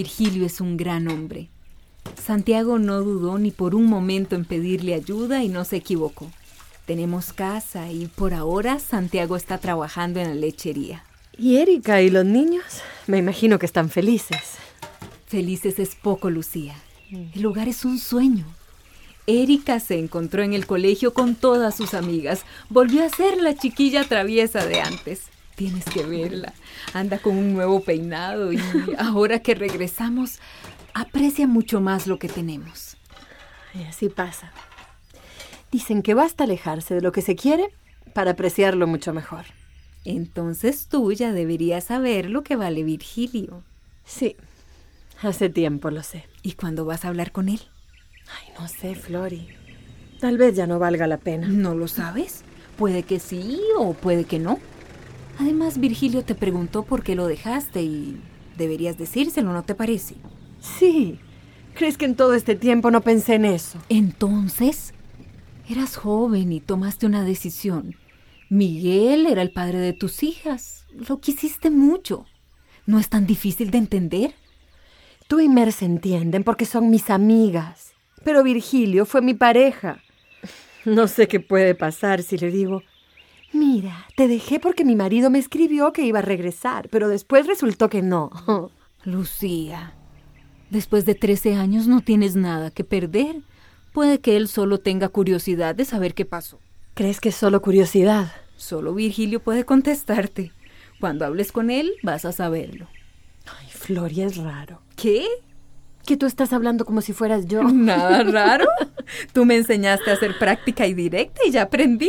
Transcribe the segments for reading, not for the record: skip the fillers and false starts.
Virgilio es un gran hombre. Santiago no dudó ni por un momento en pedirle ayuda y no se equivocó. Tenemos casa y por ahora Santiago está trabajando en la lechería. ¿Y Erika y los niños? Me imagino que están felices. Felices es poco, Lucía. El hogar es un sueño. Erika se encontró en el colegio con todas sus amigas. Volvió a ser la chiquilla traviesa de antes. Tienes que verla. Anda con un nuevo peinado y ahora que regresamos, aprecia mucho más lo que tenemos. Y así pasa. Dicen que basta alejarse de lo que se quiere para apreciarlo mucho mejor. Entonces tú ya deberías saber lo que vale Virgilio. Sí, hace tiempo lo sé. ¿Y cuándo vas a hablar con él? Ay, no sé, Flori. Tal vez ya no valga la pena. ¿No lo sabes? Puede que sí o puede que no. Además, Virgilio te preguntó por qué lo dejaste y deberías decírselo, ¿no te parece? Sí. ¿Crees que en todo este tiempo no pensé en eso? Entonces, eras joven y tomaste una decisión. Miguel era el padre de tus hijas. Lo quisiste mucho. ¿No es tan difícil de entender? Tú y Mer se entienden porque son mis amigas. Pero Virgilio fue mi pareja. No sé qué puede pasar si le digo: mira, te dejé porque mi marido me escribió que iba a regresar, pero después resultó que no. Lucía, después de 13 años no tienes nada que perder. Puede que él solo tenga curiosidad de saber qué pasó. ¿Crees que es solo curiosidad? Solo Virgilio puede contestarte. Cuando hables con él, vas a saberlo. Ay, Flori, es raro. ¿Qué? Que tú estás hablando como si fueras yo. Nada raro. Tú me enseñaste a ser práctica y directa y ya aprendí.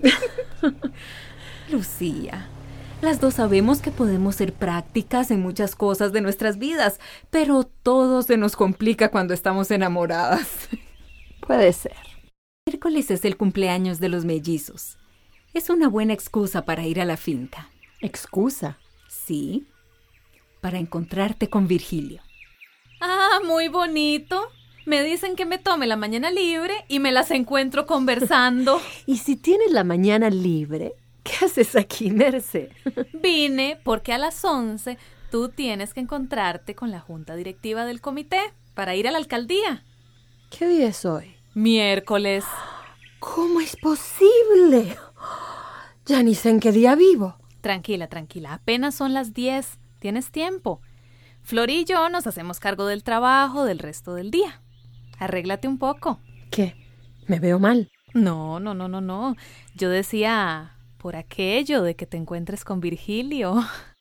Lucía, las dos sabemos que podemos ser prácticas en muchas cosas de nuestras vidas, pero todo se nos complica cuando estamos enamoradas. Puede ser. Miércoles es el cumpleaños de los mellizos. Es una buena excusa para ir a la finca. ¿Excusa? Sí, para encontrarte con Virgilio. Ah, muy bonito. Me dicen que me tome la mañana libre y me las encuentro conversando. ¿Y si tienes la mañana libre? ¿Qué haces aquí, Merce? Vine porque a las 11 tú tienes que encontrarte con la junta directiva del comité para ir a la alcaldía. ¿Qué día es hoy? Miércoles. ¿Cómo es posible? Ya ni sé en qué día vivo. Tranquila, tranquila. Apenas son las 10. Tienes tiempo. Flori y yo nos hacemos cargo del trabajo del resto del día. Arréglate un poco. ¿Qué? ¿Me veo mal? No. Yo decía por aquello de que te encuentres con Virgilio.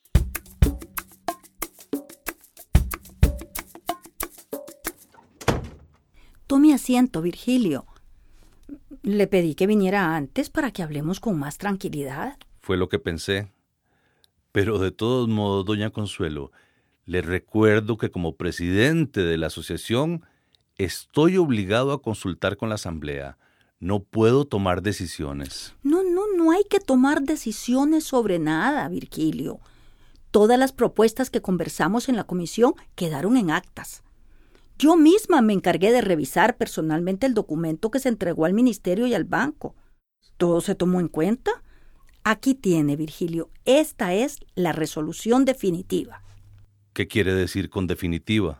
Tome asiento, Virgilio. Le pedí que viniera antes para que hablemos con más tranquilidad. Fue lo que pensé. Pero de todos modos, doña Consuelo, le recuerdo que como presidente de la asociación estoy obligado a consultar con la asamblea. No puedo tomar decisiones. No hay que tomar decisiones sobre nada, Virgilio. Todas las propuestas que conversamos en la comisión quedaron en actas. Yo misma me encargué de revisar personalmente el documento que se entregó al ministerio y al banco. ¿Todo se tomó en cuenta? Aquí tiene, Virgilio. Esta es la resolución definitiva. ¿Qué quiere decir con definitiva?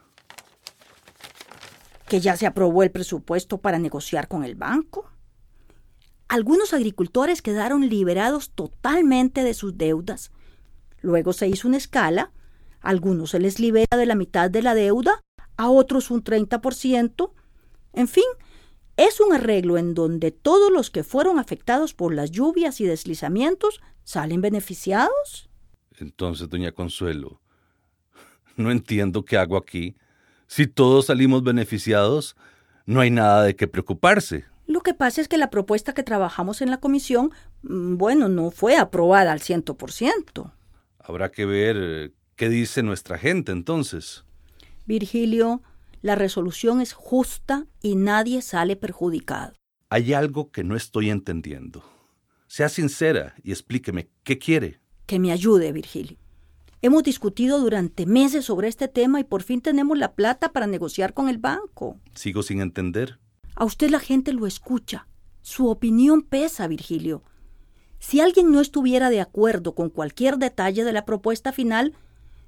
Que ya se aprobó el presupuesto para negociar con el banco. Algunos agricultores quedaron liberados totalmente de sus deudas. Luego se hizo una escala. A algunos se les libera de la mitad de la deuda, a otros un 30%. En fin, es un arreglo en donde todos los que fueron afectados por las lluvias y deslizamientos salen beneficiados. Entonces, doña Consuelo, no entiendo qué hago aquí. Si todos salimos beneficiados, no hay nada de qué preocuparse. Lo que pasa es que la propuesta que trabajamos en la comisión, no fue aprobada al 100%. Habrá que ver qué dice nuestra gente entonces. Virgilio, la resolución es justa y nadie sale perjudicado. Hay algo que no estoy entendiendo. Sea sincera y explíqueme qué quiere. Que me ayude, Virgilio. Hemos discutido durante meses sobre este tema y por fin tenemos la plata para negociar con el banco. Sigo sin entender. A usted la gente lo escucha. Su opinión pesa, Virgilio. Si alguien no estuviera de acuerdo con cualquier detalle de la propuesta final,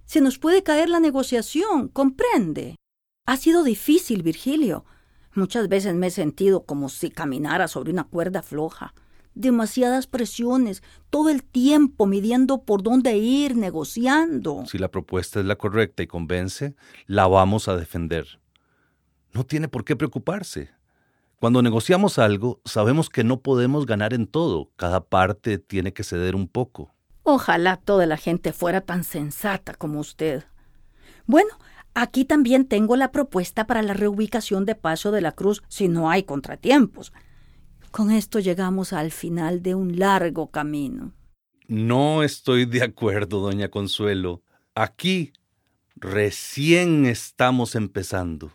Se nos puede caer la negociación, ¿comprende? Ha sido difícil, Virgilio. Muchas veces me he sentido como si caminara sobre una cuerda floja. Demasiadas presiones, todo el tiempo midiendo por dónde ir, negociando. Si la propuesta es la correcta y convence, la vamos a defender. No tiene por qué preocuparse. Cuando negociamos algo, sabemos que no podemos ganar en todo. Cada parte tiene que ceder un poco. Ojalá toda la gente fuera tan sensata como usted. Bueno, aquí también tengo la propuesta para la reubicación de Paso de la Cruz si no hay contratiempos. Con esto llegamos al final de un largo camino. No estoy de acuerdo, doña Consuelo. Aquí recién estamos empezando.